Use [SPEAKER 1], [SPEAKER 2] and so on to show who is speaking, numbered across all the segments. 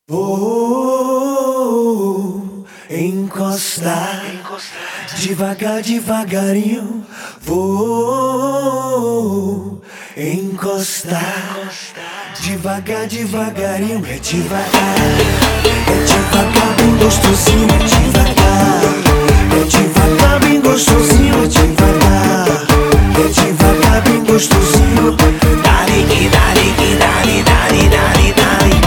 [SPEAKER 1] Vou encostar, devagar, devagarinho. Vou encostar, devagar, devagarinho. É devagar, bem gostosinho. É devagar, bem gostosinho. É devagar, bem gostosinho. Dale, que dale, que dale, dale, dale, dale.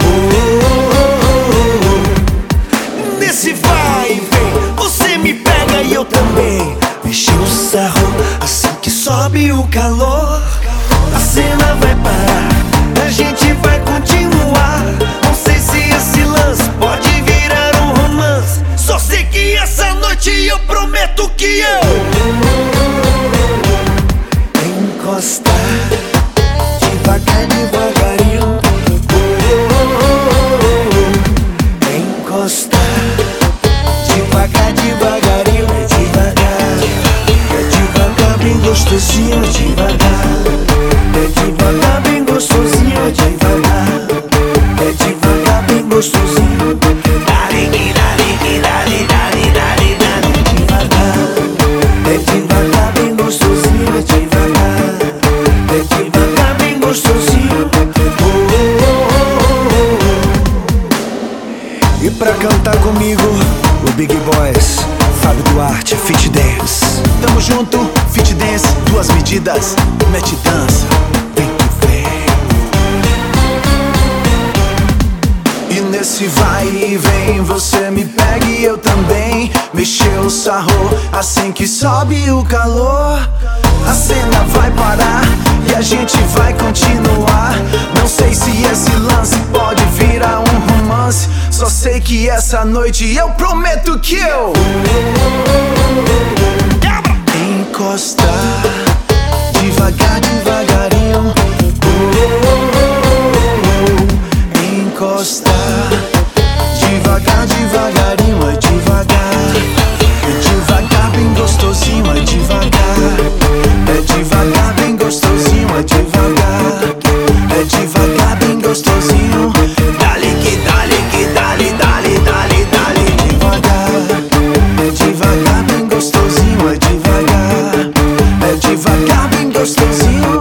[SPEAKER 1] Nesse vai e vem, você me pega e eu também. Mexer o sarro, assim que sobe o calor. A cena vai parar, a gente vai continuar. Não sei se esse lance pode virar um romance. Só sei que essa noite eu prometo que eu encostar, devagar, devagarinho. Encostar, devagar, devagarinho. É devagar, bem gostosinho. É devagar, bem gostosinho. É devagar, bem gostosinho. Dale, dale, dale, dale, dale, dale. É devagar, bem gostosinho. É devagar, bem gostosinho. E pra cantar comigo, o Big Boys, Fábio Duarte, Fit Dance.
[SPEAKER 2] Tamo junto, Fit Dance, 2 medidas, mete dança, vem que vem. E nesse vai e vem, você me pega e eu também. Mexeu o sarro, assim que sobe o calor. A cena vai parar e a gente vai continuar. Não sei se esse lance pode virar um romance. Só sei que essa noite eu prometo que eu encostar, devagar, devagarinho. Encostar, devagar, devagarinho. É devagar, bem gostosinho. É devagar, bem gostosinho. É devagar, bem gostosinho. Dale, que dale, que dale, dale, dale, dale. Devagar, bem gostosinho. É devagar, bem gostosinho.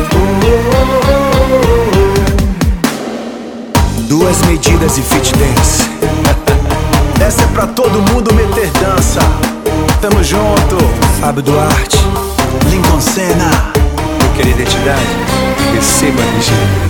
[SPEAKER 1] 2 medidas e Fit Dance.
[SPEAKER 2] Essa é pra todo mundo meter dança. Tamo junto,
[SPEAKER 1] Fábio Duarte,
[SPEAKER 2] Lincoln Senna.
[SPEAKER 3] Eu quero identidade, receba a